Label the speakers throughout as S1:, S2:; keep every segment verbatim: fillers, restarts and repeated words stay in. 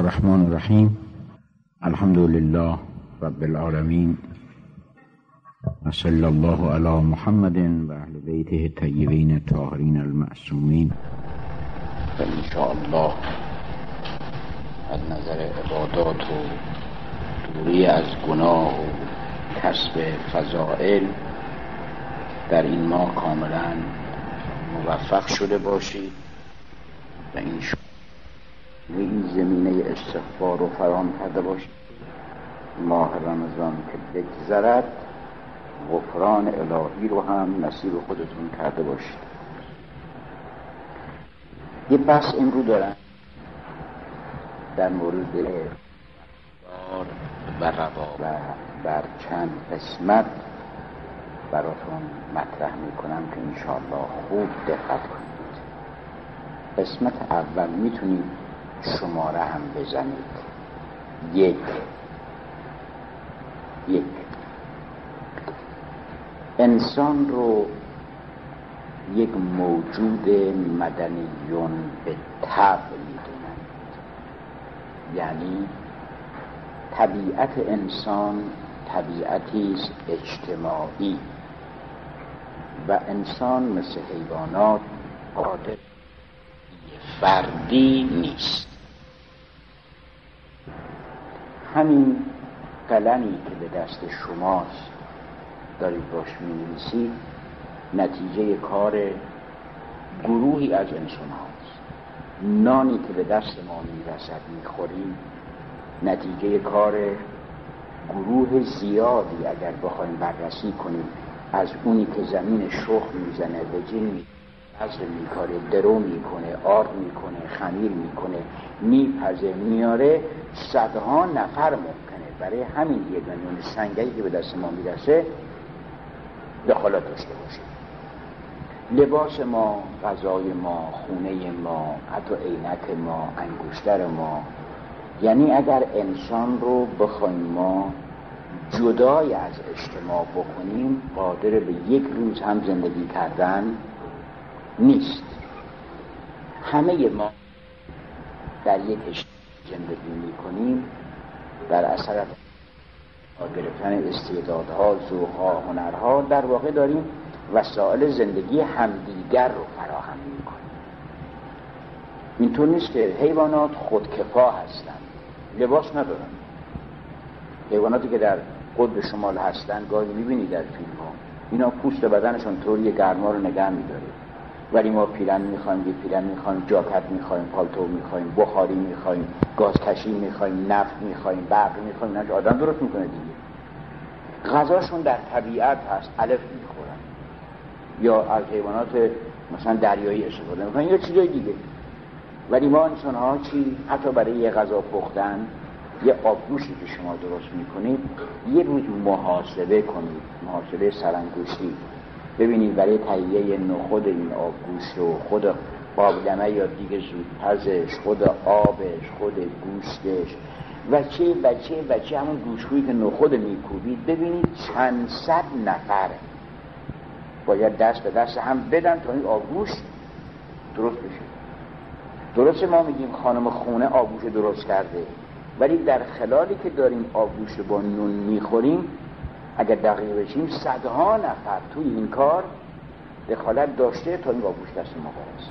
S1: الرحمن الرحیم. الحمد لله رب العالمین و صلی الله علی محمد و اهل بیته الطیبین الطاهرین المعصومین. و ان شاء الله از نظر عبادات و دوری از گناه و کسب فضائل در این ماه کاملا موفق شده باشید و این و این زمینه استغفار رو فراهم کرده باشید. ماه رمضان که بگذرد غفران الهی رو هم نصیب خودتون کرده باشید. یه بحث امروز دارم در مورد بار و روا و بر چند قسمت براتون مطرح میکنم که انشاءالله خوب دقت کنید. قسمت اول میتونید شماره هم بزنید. یک یک انسان رو یک موجود مدنیون به طبع میدونند، یعنی طبیعت انسان طبیعتی است اجتماعی و انسان مثل حیوانات قادر فردی نیست. همین قلمی که به دست شماست دارید باش می‌نویسید نتیجه کار گروهی از انسان هاست. نانی که به دست ما میرسد میخوریم نتیجه کار گروه زیادی اگر بخوایم بررسی کنیم، از اونی که زمین شخم میزنه به جن نظر میکاره، درو میکنه، آرد میکنه، خمیر میکنه، میپزه، میاره، صدها نفر ممکنه برای همین یک میلیون سنگری که به دست ما میرسه دخالت داشته باشه. لباس ما، غذای ما، خونه ما، حتی عینک ما، انگشتر ما. یعنی اگر انسان رو بخوایم ما جدای از اجتماع بکنیم قادر به یک روز هم زندگی کردن نیست. همه ما در یک اجتماع زندگی میکنیم در اثر گرفتن استعدادها، ذوقها، هنرها، در واقع داریم وسایل زندگی همدیگر رو فراهم میکنیم. اینطور نیست که حیوانات خودکفا هستند، لباس ندارن. حیواناتی که در قطب شمال هستن گاهی میبینید در فیلم ها اینا پوست بدنشون طوری گرما رو نگه میداره، ولی ما پیرن میخوایم، یه پیرن میخوایم، جاکت میخوایم، پالتو میخوایم، بخاری میخوایم، گازکشی میخوایم، نفت میخوایم، برق میخوایم. اینا آدم درست میکنه دیگه. غذاشون در طبیعت هست، علف میخورن یا از حیوانات مثلا دریایی استفاده میکنن یا چیزای دیگه. ولی ما انسان ها چی؟ حتی برای یه غذا پختن، یه آبگوشتی که شما درست میکنید یه روز محاسبه کنید، محاسبه سرانگشتی، ببینید برای تهیه نخود این آبگوشت و خود قابلمه یا دیگه زودپزش، خود آبش، خود گوشتش و چه و چه و چه همون گوشت‌هایی که نخود میکوبید، ببینید چند صد نفر باید دست به دست هم بدن تا این آبگوشت درست بشه. درسته ما میگیم خانم خونه آبگوشت درست کرده، ولی در خلالی که داریم آبگوشت با نون میخوریم اگر دقیق بشیم صدها نفر توی این کار دخالت داشته تا این آبگوشت دست ما برسه.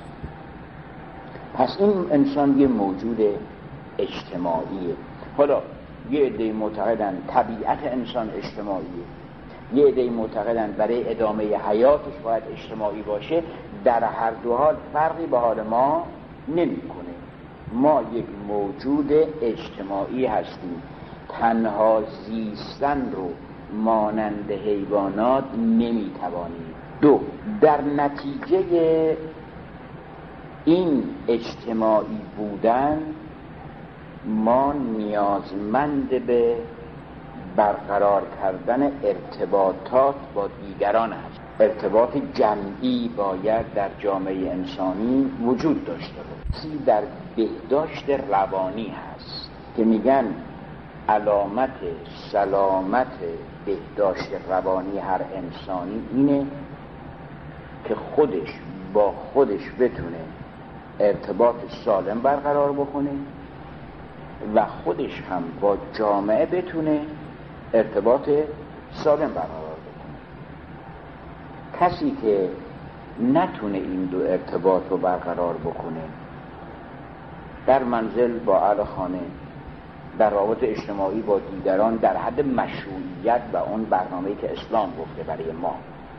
S1: پس این انسان یه موجود اجتماعیه. حالا یه عده معتقدن طبیعت انسان اجتماعیه، یه عده معتقدن برای ادامه حیاتش باید اجتماعی باشه. در هر دو حال فرقی به حال ما نمیکنه. ما یک موجود اجتماعی هستیم. تنها زیستن رو مانند حیوانات نمیتوانیم. دو، در نتیجه این اجتماعی بودن ما نیازمند به برقرار کردن ارتباطات با دیگران هست. ارتباط جمعی باید در جامعه انسانی وجود داشته باشه. در بهداشت روانی هست که میگن علامت سلامت بهداشت روانی هر انسانی اینه که خودش با خودش بتونه ارتباط سالم برقرار بکنه و خودش هم با جامعه بتونه ارتباط سالم برقرار بکنه. کسی که نتونه این دو ارتباط رو برقرار بکنه، در منزل با اهل خانه، در روابط اجتماعی با دیگران، در حد مشروعیت و اون برنامه‌ای که اسلام گفته برای ما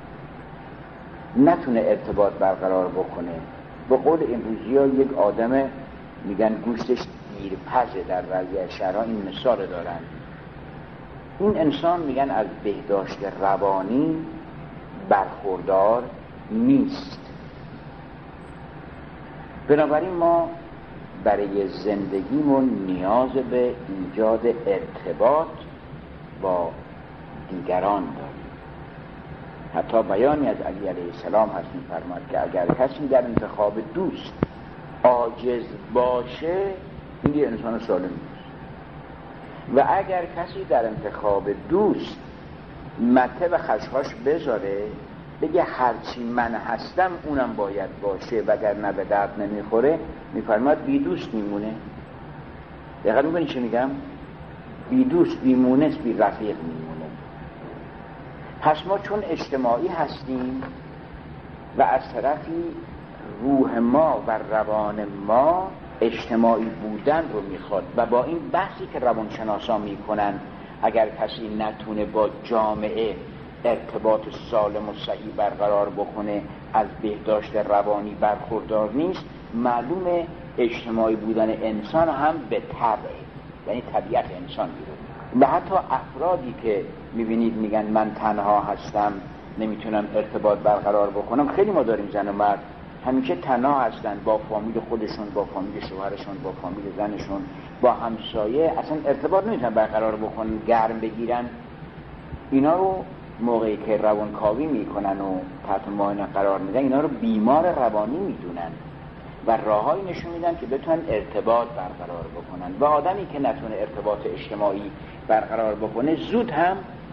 S1: نتونه ارتباط برقرار بکنه، به قول امروزی‌ها یک آدم میگن گوشتش دیرپزه، در بعضی از شهرها این مثال دارن، این انسان میگن از بهداشت روانی برخوردار نیست. بنابراین ما برای زندگیمون نیاز به ایجاد ارتباط با دیگران داریم. حتی بیانی از علی علیه السلام هست می‌فرماد که اگر کسی در انتخاب دوست عاجز باشه، این انسان سالم نیست، و اگر کسی در انتخاب دوست مته و خشخاش بذاره، بگه هرچی من هستم اونم باید باشه وگرنه به درد نمیخوره، میفرماد بی دوست میمونه. دقیقا میکنی چه میگم؟ بی دوست، بی مونس، بی رفیق میمونه. پس ما چون اجتماعی هستیم و از طرفی روح ما و روان ما اجتماعی بودن رو میخواد، و با این بحثی که روانشناسان میکنن اگر کسی نتونه با جامعه ارتباط سالم و صحیح برقرار بکنه، از بهداشت روانی برخوردار نیست، معلومه اجتماعی بودن انسان هم به طبع، یعنی طبیعت انسان بیرون. و حتی افرادی که میبینید میگن من تنها هستم، نمیتونم ارتباط برقرار بکنم، خیلی ما داریم زن و مرد همیشه تنها هستن، با فامیل خودشون، با فامیل شوهرشون، با فامیل زنشون، با همسایه اصلا ارتباط نمیتونن برقرار بکنن، گرم بگیرن. اینا رو موقعی که روانکاوی میکنن و تحت معاینه قرار میدن، اینا رو بیمار روانی میدونن و راههایی نشون میدن که بتونن ارتباط برقرار بکنن. و آدمی که نتونه ارتباط اجتماعی برقرار بکنه زود هم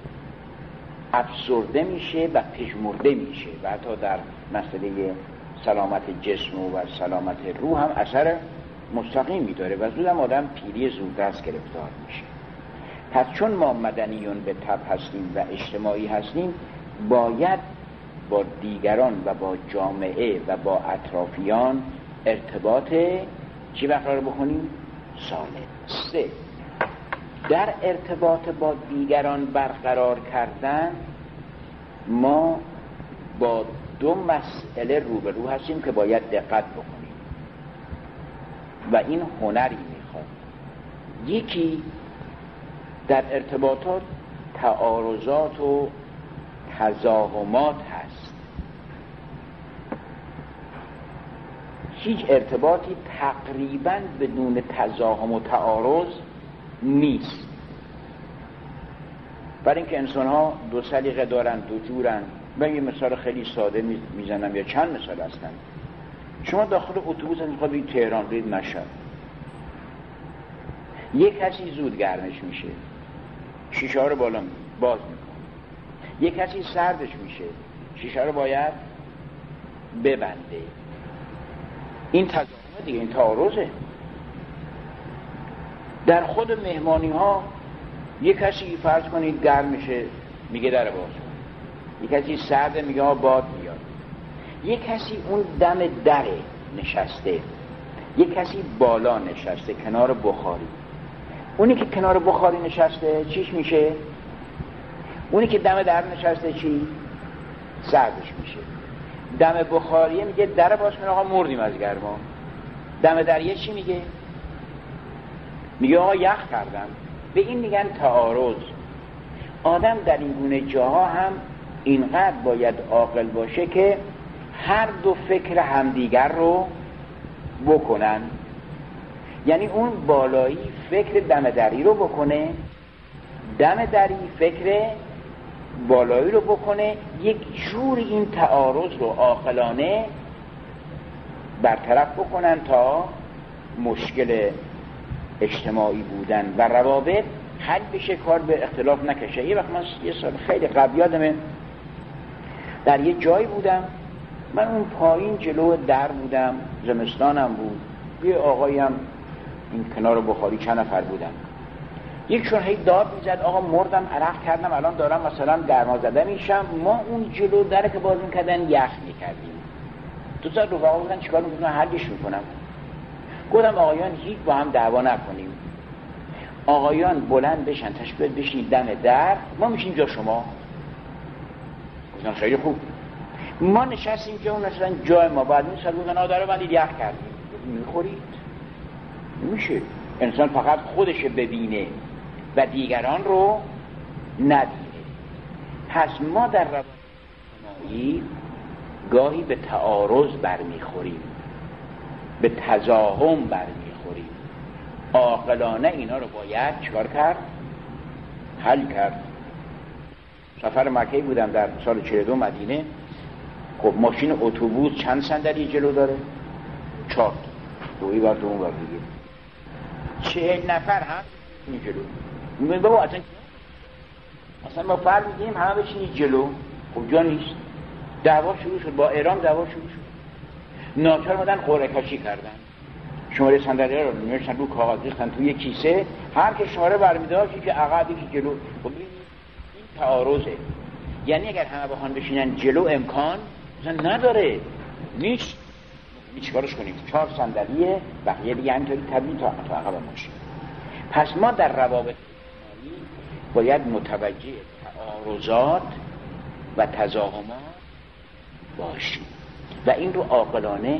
S1: افسرده میشه و پژمرده میشه و حتی در مسئله سلامت جسم و سلامت روح هم اثر مستقیمی داره و زود هم آدم پیری زودرس گرفتار میشه. پس چون ما مدنیون به طبع هستیم و اجتماعی هستیم، باید با دیگران و با جامعه و با اطرافیان ارتباط چی برقرار بکنیم؟ سالم. سه، در ارتباط با دیگران برقرار کردن ما با دو مسئله روبرو هستیم که باید دقت بکنیم و این هنری میخواد. یکی در ارتباطات تعارضات و تزاحمات هست. هیچ ارتباطی تقریباً بدون تزاحم و تعارض نیست، برای اینکه انسان ها دو سلیقه دارن، دو جورن. من یه مثال خیلی ساده میزنم یا چند مثال هستن. شما داخل اتوبوس میخواد برید تهران، برید مشهد، یک کسی زود گرمش میشه، شیشه ها رو بالا باز میکنه، یک کسی سردش میشه، شیشه رو باید ببنده. این تضاهمه دیگه، این تعارضه. در خود مهمانی ها یک کسی فرض کنید گرم میشه، میگه در باز کن، یک کسی سرده، میگه ها باد میاد، یک کسی اون دم دره نشسته، یک کسی بالا نشسته کنار بخاری. اونی که کنار بخاری نشسته چیش میشه؟ اونی که دم در نشسته چی؟ سردش میشه. دم بخاریه میگه در باز کن آقا مردیم از گرما. دم دریه چی میگه؟ میگه آقا یخ کردم. به این میگن تعارض. آدم در این گونه جاها هم اینقدر باید عاقل باشه که هر دو فکر همدیگر رو بکنن. یعنی اون بالایی فکر دم دری رو بکنه، دم دری فکر بالایی رو بکنه، یک جور این تعارض رو عاقلانه برطرف بکنن تا مشکل اجتماعی بودن و روابط حل بشه، کار به اختلاف نکشه. یه وقت من یه سال خیلی قبل یادمه در یه جایی بودم، من اون پایین جلو در بودم، زمستانم بود، یه آقاییم این کنار بخاری چند نفر بودن، یکشون هی داد میزد آقا مردم عرق کردم الان دارم مثلا گرما زده میشم. ما اون جلو در که باز میکردن یخ میکردیم. دو تا رفقا بودن چیکار میکنن؟ حلش میکنم. گفتم آقایان هیچ با هم دعوا نکنیم، آقایان بلند بشن تشبیه بشینید دم در، ما میشیم جا شما. گفتم خیلی خوب. ما نشستیم که اون مثلا جای ما بعد این سال بودن آقا داره بندید یخ کردیم. میخورید؟ نمیشه. انسان فقط خودش ببینه و دیگران رو ندیده. پس ما در روابط اجتماعی گاهی به تعارض برمیخوریم، به تزاحم برمیخوریم. عاقلانه اینا رو باید چکار کرد؟ حل کرد. سفر مکه بودم در سال چهل و دو مدینه. خب ماشین اتوبوس چند صندلی جلو داره؟ چهار تا، دوی بر دو اون بر دیگه، چهل نفر هم این جلو. میگم بابا اصلا اصلا ما فرق میگیم همه بشینید جلو. خب جا نیست. دعوا شروع شد، با ایران دعوا شروع شد. ناچار مدن قرعه کشی کردن، شماره صندلی رو نوشتن رو کاغذ ریختن توی کیسه، هر که شماره برمی‌داشت که عقب یکی جلو. خب این تعارضه. یعنی اگر همه بخوان بشینن جلو امکان مثلا نداره، نیست. چیکارش کنیم؟ چهار صندلیه، بقیه دیگه همینطوری طبیعی تا عقب ماشین. پس ما در روابط اجتماعی باید متوجه تعارضات و تزاحمات باشیم و این رو عاقلانه.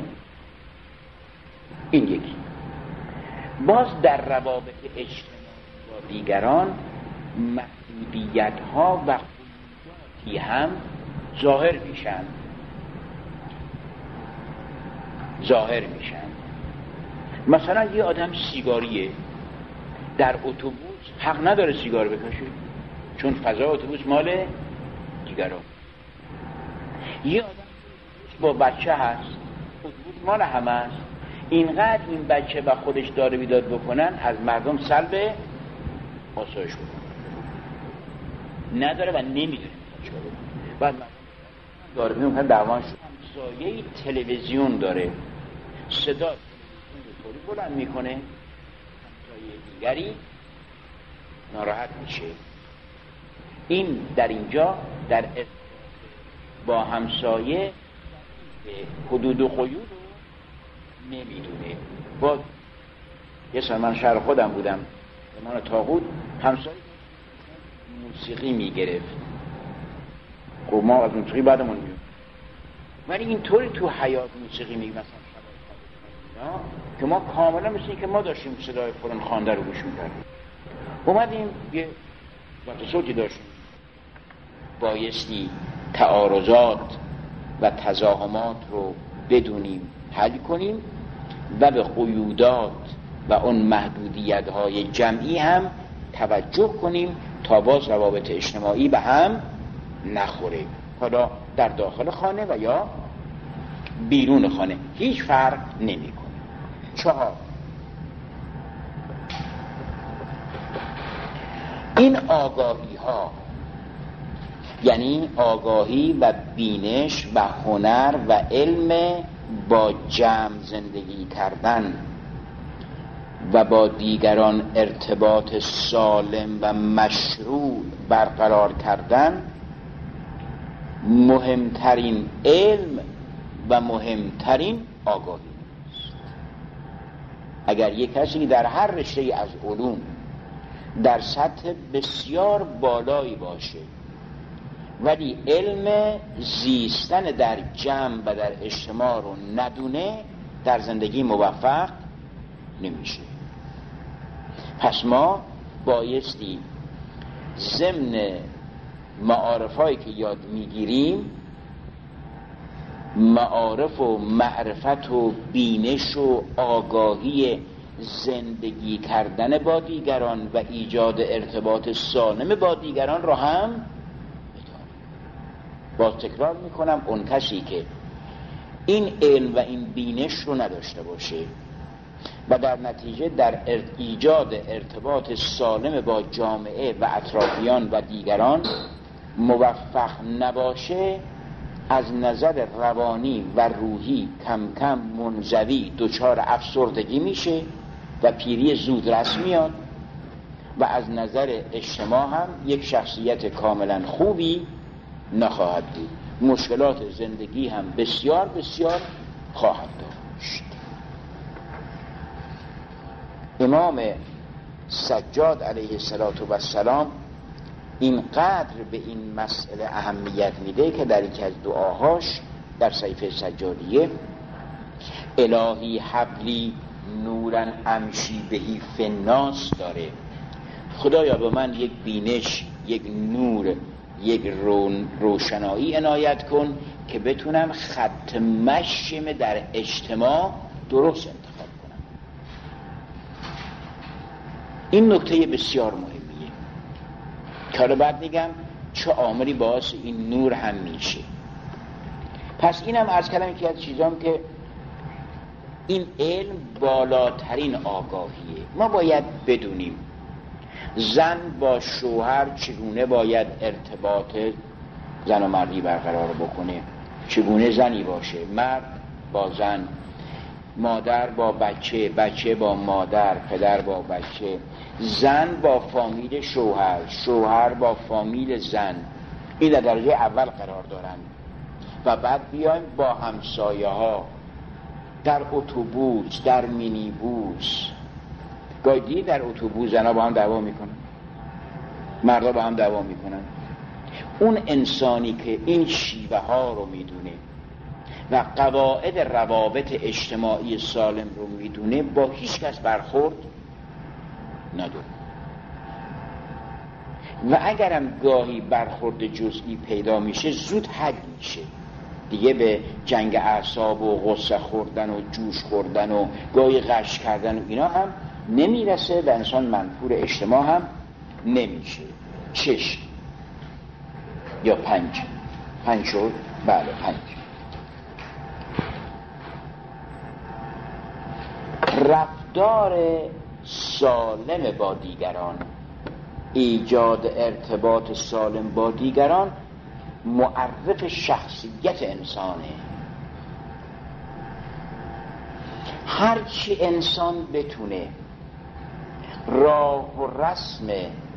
S1: این یکی. باز در روابط اجتماعی با دیگران محدودیت ها و خصوصیاتی هم ظاهر میشن ظاهر میشن مثلا یه آدم سیگاریه، در اتوبوس حق نداره سیگار بکشه چون فضا اتوبوس مال دیگران. یه آدم با بچه هست، اتوبوس مال همه است، اینقدر این بچه و خودش داره بیداد بکنن از مردم سلب آسایش بکنن نداره و نمیدونه چیکار بکنه. بعد مردم داره میگن دعوان شد همسایه تلویزیون داره، صدا تلویزیون رو طوری بلند میکنه همسایه دیگری ناراحت میشه. این در اینجا در با همسایه حدود و قیود رو نمیدونه. با یه سال من شهر خودم بودم زمان طاغوت، همسایه موسیقی میگرفت. خب ما از موسیقی بعدمون میگم ولی اینطوری تو حیات موسیقی میگم مثلا شبای که ما کاملا مثل این که ما داشتیم صدای فلان خوانده رو گوش میکردیم. اومدیم یه وقت صوتی داشتیم، بایستی تعارضات و تزاحمات رو بدونیم حل کنیم و به قیودات و اون محدودیت های جمعی هم توجه کنیم تا باز روابط اجتماعی به هم نخوره، حالا در داخل خانه و یا بیرون خانه هیچ فرق نمی کنه. چهار، این آگاهی ها یعنی آگاهی و بینش و هنر و علم با جمع زندگی کردن و با دیگران ارتباط سالم و مشروع برقرار کردن مهمترین علم و مهمترین آگاهی است. اگر یک کسی در هر رشته از علوم در سطح بسیار بالایی باشه ولی علم زیستن در جمع و در اجتماع رو ندونه در زندگی موفق نمیشه. پس ما بایستی ضمن معارفایی که یاد میگیریم معارف و معرفت و بینش و آگاهی زندگی کردن با دیگران و ایجاد ارتباط سالم با دیگران رو هم بداریم. باز تکرار میکنم اون کسی که این علم و این بینش رو نداشته باشه و در نتیجه در ایجاد ارتباط سالم با جامعه و اطرافیان و دیگران موفق نباشه از نظر روانی و روحی کم کم منزوی دچار افسردگی میشه و پیری زود رس میاد و از نظر اجتماع هم یک شخصیت کاملا خوبی نخواهد بود. مشکلات زندگی هم بسیار بسیار خواهد داشت. امام سجاد علیه السلام اینقدر به این مسئله اهمیت میده که در یکی از دعاهاش در صحیفه سجادیه الهی حبلی نورن امشی بهی فناس داره. خدایا به من یک بینش، یک نور، یک روشنایی عنایت کن که بتونم خط مشیم در اجتماع درست انتخاب کنم. این نکته بسیار مهمیه که حالا بعد میگم چه عاملی باعث این نور هم میشه. پس اینم عرض کردم یکی از چیزام که این علم بالاترین آگاهیه. ما باید بدونیم زن با شوهر چگونه باید ارتباط زن و مردی برقرار بکنه، چگونه زنی باشه، مرد با زن، مادر با بچه، بچه با مادر، پدر با بچه، زن با فامیل شوهر، شوهر با فامیل زن. این در درجه اول قرار دارن و بعد بیایم با همسایه ها، در اتوبوس، در مینیبوس. گاهی در اتوبوس زنها با هم دعوا میکنن، مردا با هم دعوا میکنن. اون انسانی که این شیوه ها رو میدونه و قواعد روابط اجتماعی سالم رو میدونه با هیچ کس برخورد نداره و اگرم گاهی برخورد جزئی پیدا میشه زود حل میشه دیگه. به جنگ اعصاب و غصه خوردن و جوش خوردن و گاهی غش کردن و اینا هم نمیرسه و انسان منفور اجتماع هم نمیشه. شش یا پنج پنج شد؟ بله پنج. رفتار سالم با دیگران، ایجاد ارتباط سالم با دیگران معرف شخصیت انسانه. هرچی انسان بتونه راه و رسم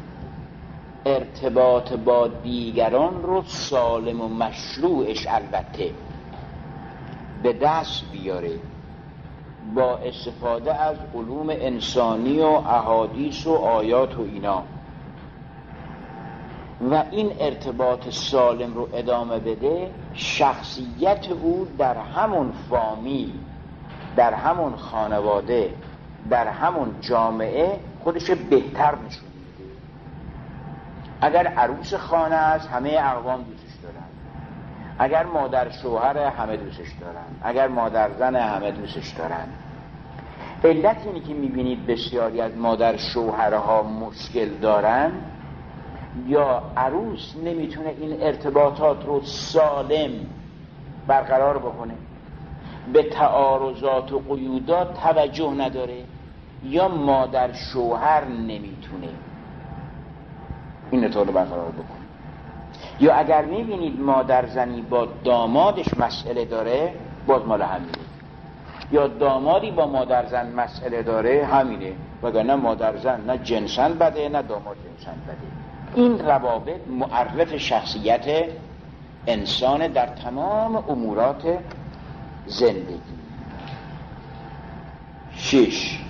S1: ارتباط با دیگران رو سالم و مشروعش البته به دست بیاره با استفاده از علوم انسانی و احادیث و آیات و اینا و این ارتباط سالم رو ادامه بده، شخصیت او در همون فامیل، در همون خانواده، در همون جامعه خودش بهتر نشون میده. اگر عروس خانه است همه اقوام دوستش دارن، اگر مادر شوهر همه دوستش دارن، اگر مادر زن همه دوستش دارن. علت اینی که میبینید بسیاری از مادر شوهرها مشکل دارن یا عروس نمیتونه این ارتباطات رو سالم برقرار بکنه، به تعارضات و قیودات توجه نداره، یا مادر شوهر نمیتونه این ارتباط رو برقرار بکنه. یا اگر میبینید مادر زنی با دامادش مسئله داره، باز مال همینه. یا دامادی با مادر زن مسئله داره، همینه. وگرنه مادر زن نه جنسن بده نه داماد جنسن بده. این روابط معرف شخصیت انسان در تمام امورات زندگی. شش،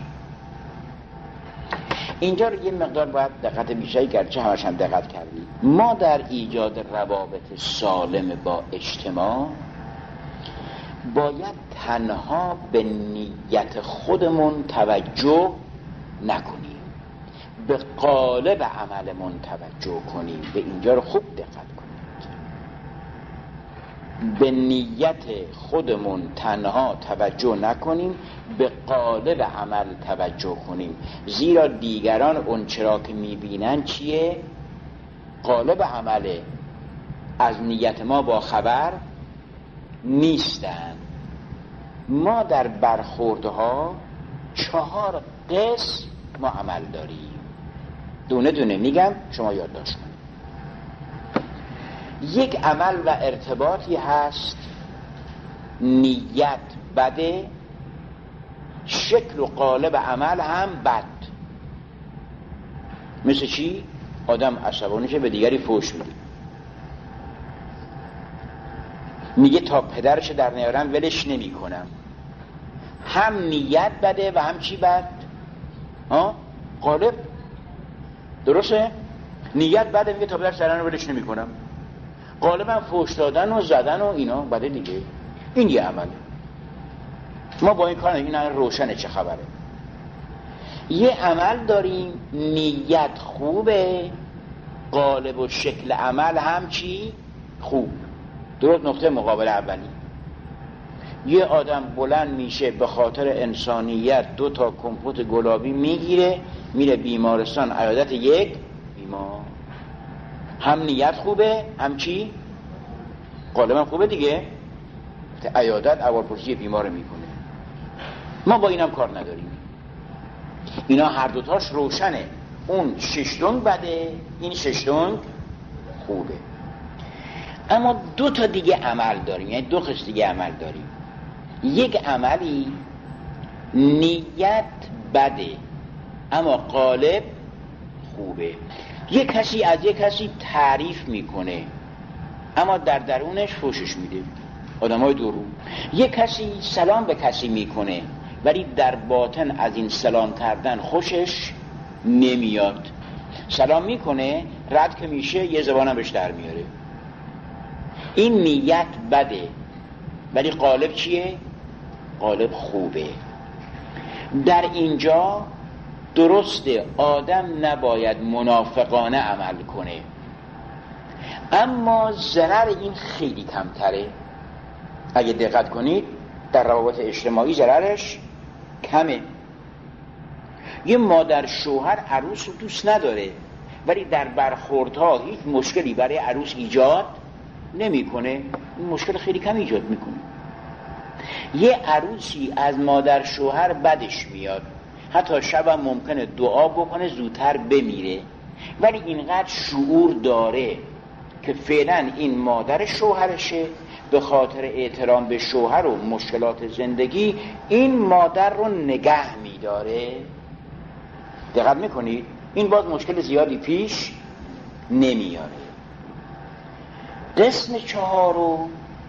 S1: اینجا رو یه مقدار باید دقت بیشتری کرد، چه همش هم دقت کردید. ما در ایجاد روابط سالم با اجتماع باید تنها به نیت خودمون توجه نکنیم، به قالب عملمون توجه کنیم. به اینجا رو خوب دقت کنید. به نیت خودمون تنها توجه نکنیم، به قالب عمل توجه کنیم. زیرا دیگران اون چرا که میبینن چیه؟ قالب عمله. از نیت ما با خبر نیستن. ما در برخوردها چهار قسم ما عمل داریم. دونه دونه میگم، شما یادداشت کنید. یک عمل و ارتباطی هست نیت بده، شکل و قالب عمل هم بد. مثل چی؟ آدم عصبانی شه به دیگری فحش میده، میگه تا پدرش در نیارم ولش نمی کنم. هم نیت بده و هم چی بد؟ ها؟ قالب. درسته؟ نیت بده، میگه تا پدرش در نیارم ولش نمی کنم. قالب هم فحش دادن و زدن و اینا بده دیگه. این یه عمله. ما با این کار این روشنه چه خبره. یه عمل داریم نیت خوبه، قالب و شکل عمل هم چی؟ خوب. درست. نقطه مقابل اولی، یه آدم بلند میشه به خاطر انسانیت دو تا کمپوت گلابی میگیره میره بیمارستان عیادت یک بیمار. هم نیت خوبه هم چی؟ قالب هم خوبه دیگه. عیادت احوالپرسی بیمار میکنه. ما با اینم کار نداریم. اینا هر دوتاش روشنه. اون ششتونگ بده، این ششتونگ خوبه. اما دو تا دیگه عمل داریم، یعنی دو قسم دیگه عمل داریم. یک عملی نیت بده اما قالب خوبه. یک کسی از یک کسی تعریف میکنه اما در درونش فحشش میده، آدمای دورو. یک کسی سلام به کسی میکنه ولی در باطن از این سلام کردن خوشش نمیاد. سلام میکنه رد که میشه یه زبانم بهش در میاره. این نیت بده ولی قالب چیه؟ قالب خوبه. در اینجا درسته آدم نباید منافقانه عمل کنه، اما ضرر این خیلی کمتره. اگه دقت کنید در روابط اجتماعی ضررش کمه. یه مادر شوهر عروس رو دوست نداره ولی در برخوردها هیچ مشکلی برای عروس ایجاد نمیکنه، این مشکل خیلی کم ایجاد میکنه. یه عروسی از مادر شوهر بدش میاد، حتی شبم ممکنه دعا بکنه زودتر بمیره، ولی اینقدر شعور داره که فعلا این مادر شوهرشه، به خاطر احترام به شوهر و مشکلات زندگی این مادر رو نگه میداره. دقت میکنید؟ این باز مشکل زیادی پیش نمیاره. قسم چهارو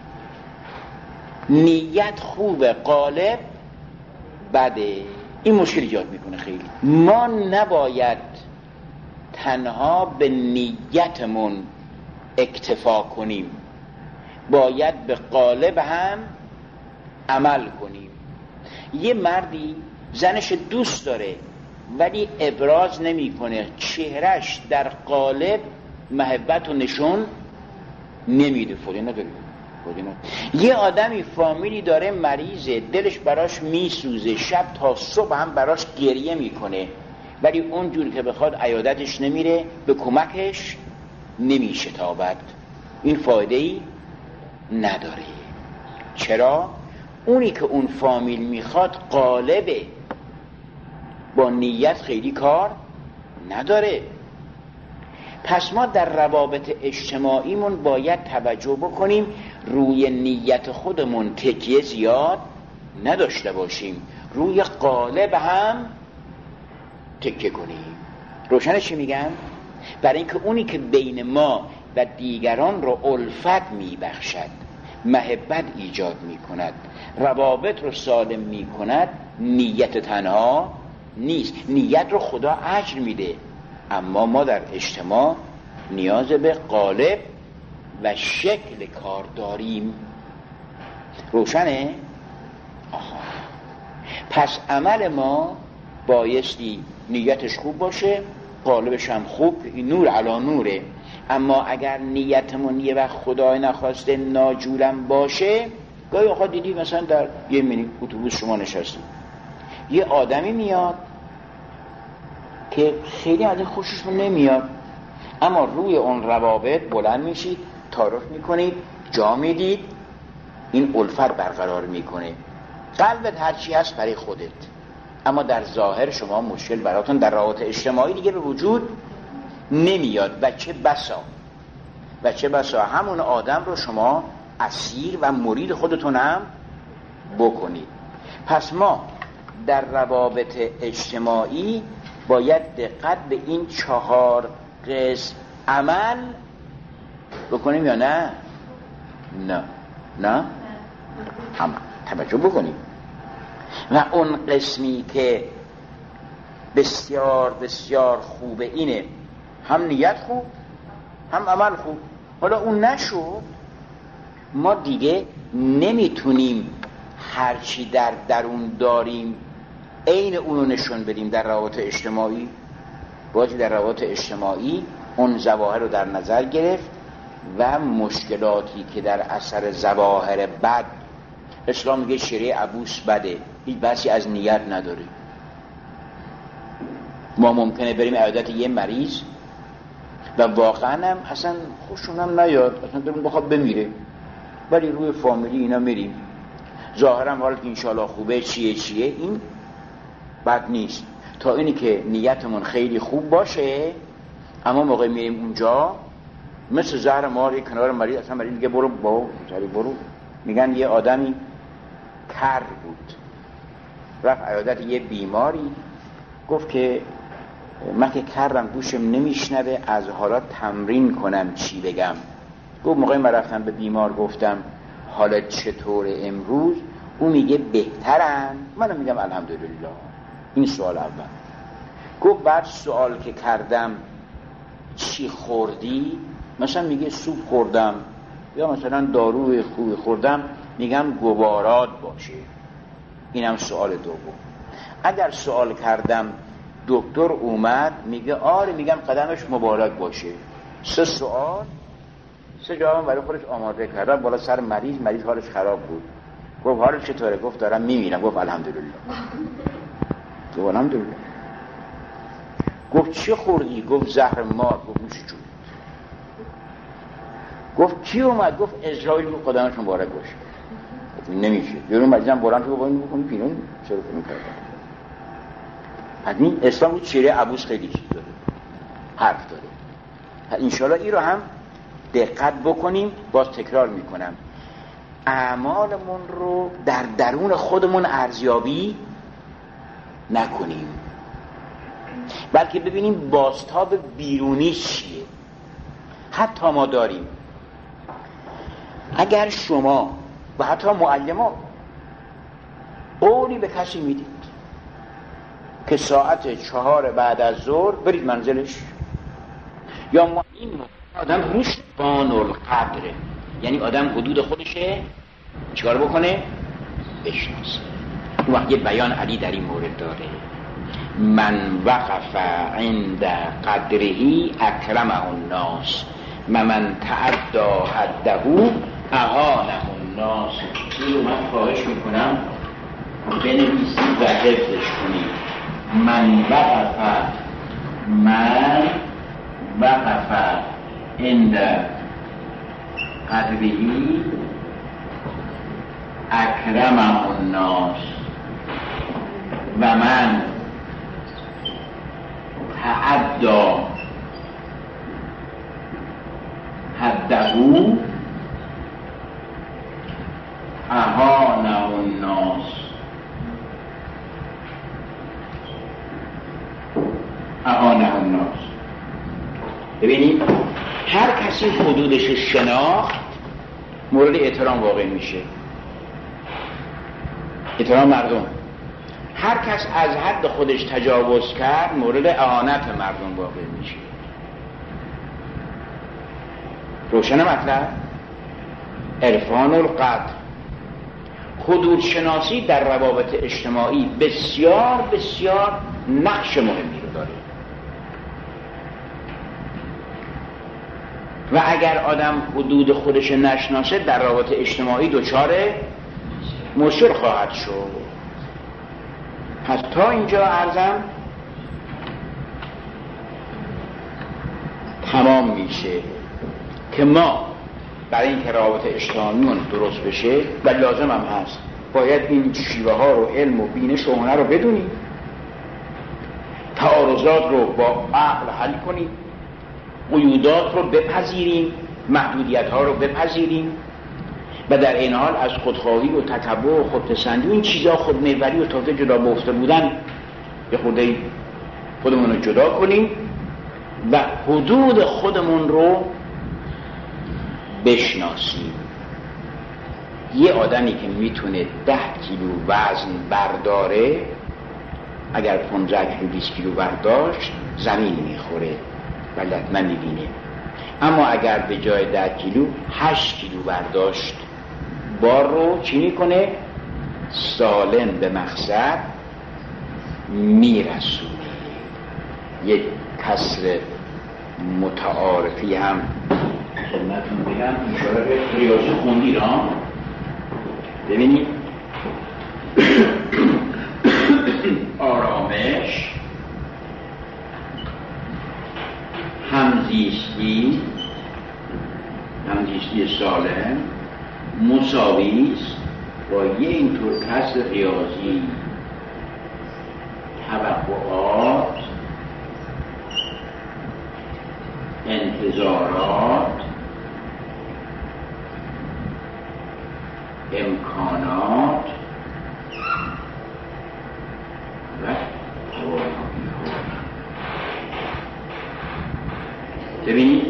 S1: نیت خوبه قالب بده. این مشکل ایجاد میکنه خیلی. ما نباید تنها به نیتمون اکتفا کنیم، باید به قالب هم عمل کنیم. یه مردی زنش دوست داره ولی ابراز نمی کنه، چهرش در قالب محبت و نشون نمیده. فوری نداره. یه آدمی فامیلی داره مریضه، دلش براش میسوزه، شب تا صبح هم براش گریه میکنه ولی اونجوری که بخواد عیادتش نمیره، به کمکش نمیشتابد. این فایده ای نداره. چرا؟ اونی که اون فامیل میخواد قالبه، با نیت خیلی کار نداره. پس ما در روابط اجتماعیمون باید توجه بکنیم روی نیت خودمون تکیه زیاد نداشته باشیم، روی قالب هم تکیه کنیم. روشنه چی میگم؟ برای اینکه اونی که بین ما و دیگران رو الفت میبخشد، محبت ایجاد میکند، روابط رو سالم میکند، نیت تنها نیست. نیت رو خدا اجر میده، اما ما در اجتماع نیاز به قالب و شکل کار داریم. روشنه؟ آها. پس عمل ما بایستی نیتش خوب باشه، قالبش هم خوب، نور علا نوره. اما اگر نیتمون یه وقت خدای نخواسته ناجورم باشه، گاهی آخه دیدی مثلا در یه مینی اتوبوس شما نشستید، یه آدمی میاد که خیلی از این خوشش نمیاد، اما روی اون روابط بلند میشید، تعارف میکنید، جا میدید، این الفت برقرار میکنه. قلبت هرچی هست برای خودت، اما در ظاهر شما مشکل براتون در روابط اجتماعی دیگه به وجود نمیاد. و چه بسا و چه بسا همون آدم رو شما اسیر و مرید خودتون هم بکنید. پس ما در روابط اجتماعی باید دقت به این چهار قسم عمل بکنیم یا نه؟ نه نه هم توجه بکنیم. و اون قسمی که بسیار بسیار خوبه اینه، هم نیت خوب هم عمل خوب. حالا اون نشد، ما دیگه نمیتونیم هرچی در درون داریم عین اونو نشون بدیم در روابط اجتماعی. باید در روابط اجتماعی اون ظواهر رو در نظر گرفت و مشکلاتی که در اثر ظواهر بد، اسلام میگه شریع عبوس بده، هیچ بحثی از نیت نداره. ما ممکنه بریم عیادت یه مریض و واقعا هم اصلا خوشون هم نیاد، اصلا دلمون بخواد بمیره، ولی روی فامیلی اینا میریم، ظاهرا حالا که انشالله خوبه چیه چیه، این بد نیست. تا اینی که نیتمون خیلی خوب باشه، اما موقع میریم اونجا مثل زهر مار یک کنار مریض، اصلا مریض میگه برو با سری برو. میگن یه آدمی کر بود، رفت عیادت یه بیماری، گفت که من که کرم گوشم نمیشنوه، از حالا تمرین کنم چی بگم. گفت موقعی من رفتم به بیمار گفتم حالت چطور امروز، او میگه بهترن، منم میگم الحمدلله. این سوال اول. گفت بعد سوال که کردم چی خوردی، مثلا میگه سوپ خوردم یا مثلا داروی خوبی خوردم، میگم گوارات باشه. اینم سوال دوم. اگر سوال کردم دکتر اومد میگه آره، میگم قدمش مبارک باشه. سه سوال، سه جوابم برای خودش آماده کردم بالا سر مریض. مریض حالش خراب بود. گفت حالت چطوره؟ گفت دارم میمیرم. گفت الحمدلله. گفت الحمدلله. گفت چه خوردی؟ گفت زهر مار. گفت نوش جون. گفت کی اومد؟ گفت اسرائیل. گفت قدمش مبارک باشه. گفت نمیشه. یارو مریضم بلند شد، گفت اینو بکنی بیرون. چرا کنی کردن؟ این اسلام بود چیره عبوس خیلی چیز داره، حرف داره. انشاءالله این رو هم دقت بکنیم. باز تکرار میکنم، اعمالمون رو در درون خودمون ارزیابی نکنیم، بلکه ببینیم بازتاب بیرونی چیه. حتی ما داریم، اگر شما و حتی معلمان قولی به کسی میدید که ساعت چهار بعد از ظهر برید منزلش، یا ما این آدم روش بان القدره، یعنی آدم حدود خودشه چیکار بکنه؟ بشناسه. اون وقت یه بیان علی در این مورد داره، من وقف عند قدرهی اکرمه الناس و من تعدا حده اهانه الناس. این رو من خواهش میکنم بنویسید و حفظش کنید. من وقف من وقف عند قدرهی اکرمه الناس و من تعدا حده اهانه الناس. اهانه الناس. ببینید هر کسی حدودش شناخت مورد احترام واقع میشه. احترام مردم. هر کس از حد خودش تجاوز کرد مورد اهانت مردم واقع میشه. روشن مطلب؟ عرفان القدر. حدود شناسی در روابط اجتماعی بسیار بسیار نقش مهمی رو داره و اگر آدم حدود خودش نشناسه در روابط اجتماعی دچار مشکل خواهد شد. پس تا اینجا عرضم تمام میشه که ما برای اینکه روابط اجتماعیمون درست بشه و لازم هم هست باید این شیوه ها رو، علم و بینش و هنر رو بدونیم، تعارضات رو با عقل حل کنیم، قیودات رو بپذیریم، محدودیت ها رو بپذیریم و در این حال از خودخواهی و تکبر و خودپسندی این چیزا خودمحوری و تازه جدا بافته بودن یه خورده خودمون رو جدا کنیم و حدود خودمون رو بشناسیم. یه آدمی که میتونه ده کیلو وزن برداره اگر پانزده کیلو بیست کیلو برداشت زمین میخوره و لطمه میبینه، اما اگر به جای ده کیلو هشت کیلو برداشت بار رو چی میکنه؟ سالم به مقصد میرسونه. یک کسر متعارفی هم خدمتتون بگم، اشاره به ریاضی خوندی را ببینید. آرامش، همزیستی، همزیستی سالم مساوی است با یه اینطور کسر ریاضی توقعات، انتظارات، امکانات و توانایی‌ها. ببینید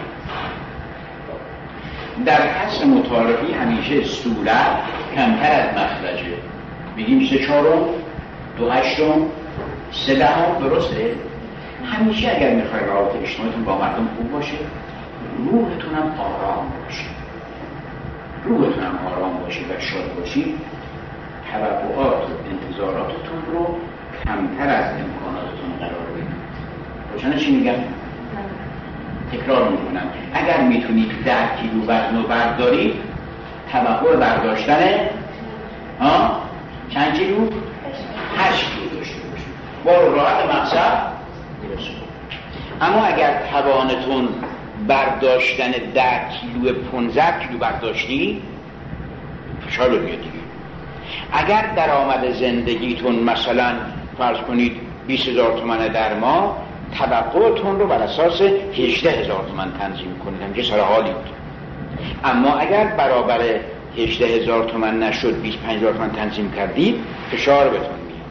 S1: در کسر متعارفی همیشه صورت کمتر از مخرجه. میگیم سه چهارم، دو هشتم، سه دهم، درسته؟ همیشه اگر میخوای روابط اجتماعیتون با مردم خوب باشه، روحتون هم آرام باشه، روحتون هم آرام باشه و شاد باشید، توقعات و انتظاراتتون رو کمتر از امکاناتتون قرار بدید. روشنه چی میگم؟ تکرار میکنم. اگر میتونید ده کیلو وزن رو بردارید، توقع برداشتن ها چند کیلو؟ هشت کیلو داشته باشید. با راحت مقصد میرسید. اما اگر توانتون برداشتن ده کیلو پانزده کیلو برداشتی، فشار رو میاد دیگه. اگر درآمد زندگیتون مثلا فرض کنید بیست هزار تومن در ماه، توقعتون رو بر اساس هجده هزار تومن تنظیم کنید، همینجا سر حالید. اما اگر برابر هجده هزار تومن نشد، بیست و پنج هزار تومن تنظیم کردید، فشار بهتون میاد.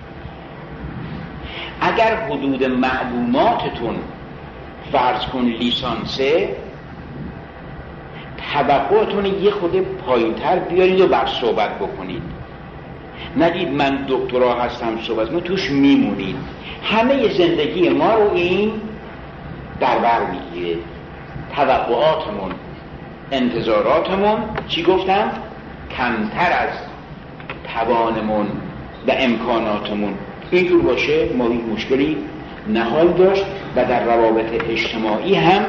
S1: اگر حدود معلوماتتون فرض کن لیسانسه، توقعتون یه خود پایین‌تر بیارید و بر صحبت بکنید. نگید من دکترا هستم صحبت ما توش میمونید. همه زندگی ما رو این در بر میگیره. توقعاتمون، انتظاراتمون چی گفتم؟ کمتر از توانمون و امکاناتمون. اینجور باشه ما این مشکلی نخواهیم داشت و در روابط اجتماعی هم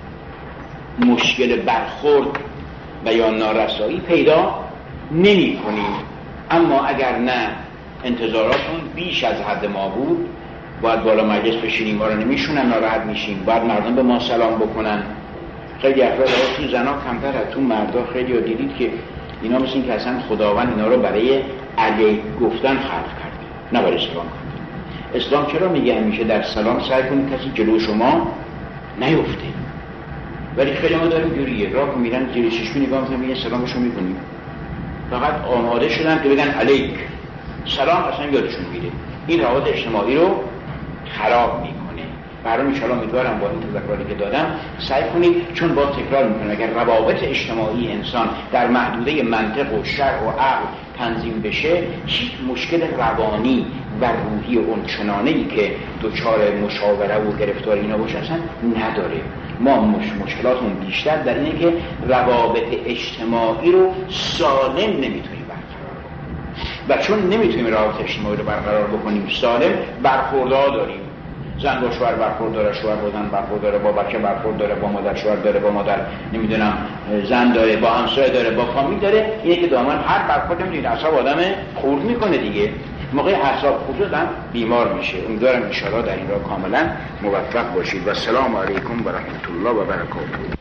S1: مشکل برخورد و یا نارسایی پیدا نمی کنیم. اما اگر نه انتظاراتون بیش از حد ما بود، باید بالا مجلس بشینیم، ما رو نمیشونن، ناراحت میشیم، باید مردم به ما سلام بکنن. خیلی افراد تو زنا کمتر از تو مردا خیلی ها دیدید که اینا مثل این که اصلا خداوند اینا رو برای علیه گفتن خلق کرده، نه برای سلام کرده. اسلام چرا میگه همیشه در سلام سعی کنید کسی جلو شما نیفته؟ ولی خیلی ما داریم جوریه، راه میرن زیر چشمی نگاه میکنن میگن سلامشو میکنیم، فقط آماده شدن که بگن علیک سلام، اصلا یادشون میره. این روابط اجتماعی رو خراب میکنه. برای انشاءالله امیدوارم با این تذکراتی که دادم سعی کنید، چون با تکرار میکنم اگر روابط اجتماعی انسان در محدوده منطق و شرع و عقل تنظیم بشه، هیچ مشکل روانی و روحی و اونچنانه‌ای که دچار مشاوره و گرفتاری اینا باشه اصلا نداره. ما مش مشکلاتمون بیشتر در اینه که روابط اجتماعی رو سالم نمیتونیم برقرار کنیم و چون نمیتونیم روابط اجتماعی رو برقرار بکنیم سالم، برخوردها داریم. زن با شوهر برخورد داره، شوهر با زن برخورد داره، با بچه برخورد داره، با مادر شوهر داره، با مادر نمیدونم زن داره، با همسایه داره، با فامیل داره. اینه که دائما هر برخورد نمیدونید اعصاب آدم خورد میکنه دیگه. موقع اعصاب خورد آدم بیمار میشه. امیدوارم ان شاء الله در این راه کاملا موفق باشید و السلام علیکم و رحمت الله و برکاته.